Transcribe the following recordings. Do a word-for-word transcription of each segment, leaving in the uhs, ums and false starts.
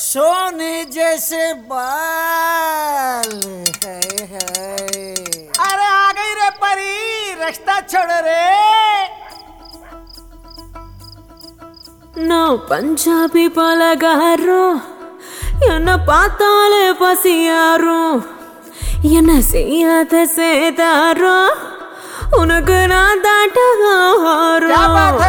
सोने जैसे बाल है, है। अरे आ गई रे परी, रास्ता छोड़ रे। No பஞ்சாபி பலகாரம் என்ன பார்த்தாலே பசியாரும் என்ன செய்யாத சேதாரோ உனக்கு நான் தாட்டகாரம்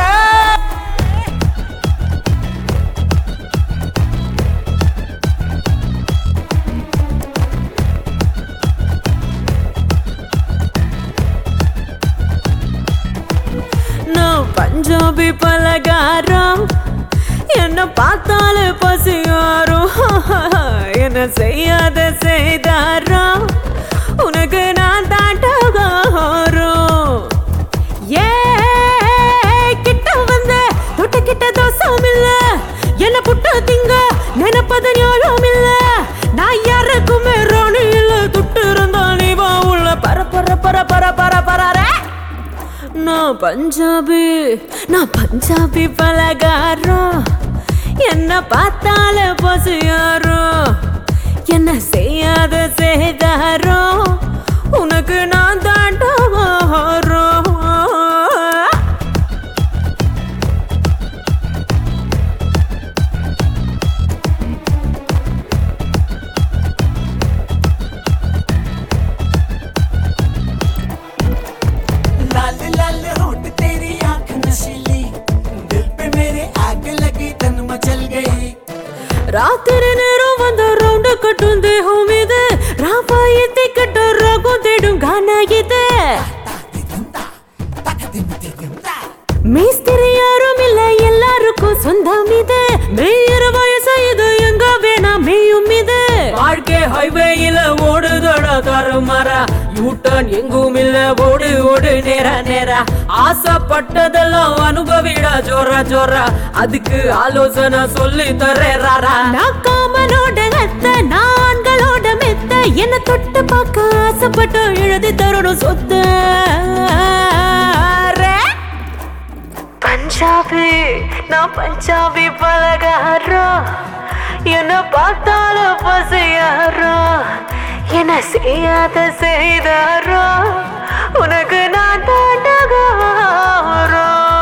பஞ்சாபி பலகாரம் என்ன பார்த்தாலே பசியாரும் என்ன செய்யாத செய்தாரோ உனக்கு நான் தாட்டகாரம் ஏ கிட்ட வந்த தொட்ட கிட்ட தோசம் இல்ல என்ன புட்ட திங்க நினைப்பது ஞாபகம் இல்ல நான் யாருக்குமே ராணி இல்ல துட்டு இருந்தா நீ வா உள்ள பர பர பர பர பர பர நான் பஞ்சாபி நான் பஞ்சாபி பலகாரம் என்ன பார்த்தாலே பசியாரோ என்ன செய்யாத செய்தாரோ உனக்கு நான் தாண்டகாரம் ராத்திரி நேரம் வந்த ரவுண்ட் கட்டும் தேகம் இது ராபாயத்தை கட்ட ராகம் தேடும் கானா இது மேஸ்திரி யாரும் இல்ல எல்லாருக்கும் சொந்தம் இது மேயற வயசு இது எங்க வேணா மேயும் இது வாழ்க்கை ஹைவேயில ஓடுதட தரமரா யூட்டர்ன் எங்கும் இல்ல ஓடு ஓடு நேரா நேரா ஆசைப்பட்டதெல்லாம் அனுபவிடா ஜோரா ஜோரா அதுக்கு ஆலோசனை சொல்லி தரேறாரா நான் காமனோட அத்த நான்களோட மெத்த என்ன தொட்டு பார்க்க ஆசைப்பட்டு எழுதி தரணும் சொத்து பஞ்சாபி நான் பஞ்சாபி பலகாரம் என்ன பார்த்தால பசியாரோ என்ன செய்யாத செய்தாரோ உனக்கு நான் தாண்டகாரம்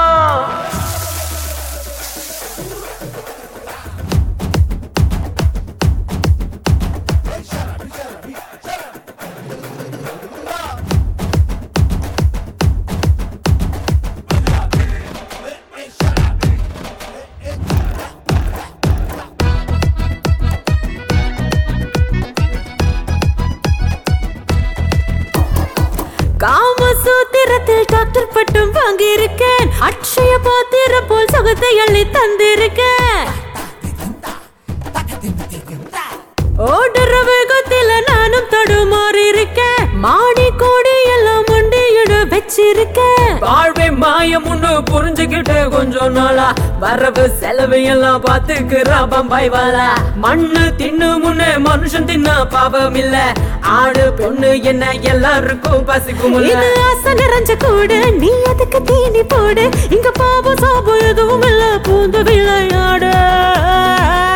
காமசூத்திரத்தில் டாக்டர் பட்டம் வாங்கியிருக்கேன் அட்சய பாத்திரம் போல் சுகத்தை அள்ளி தந்திருக்கேன் ஓடுற வேகத்தில் நானும் தடுமாறி இருக்கேன் மாடி கோடி எல்லாம் மண்டியிட வச்சிருக்கேன் வாழ்வை மாயம் ஒண்ணு புரிஞ்சுக்கிட்டு கொஞ்சம் நாளா வரவு செலவு எல்லாம் பாத்துக்கிறா பம்பாய் வாழா மண்ணு தின்னு முன்னே மனுஷன் தின்ன பாவம் இல்ல ஆடு பொண்ணு என்ன எல்லாருக்கும் பசிக்கும் இது ஆசை நிறைஞ்ச கூடு நீ அதுக்கு தீனி போடு இங்க பாவம் சாபம் எதுவும் இல்ல பூந்து விளையாடு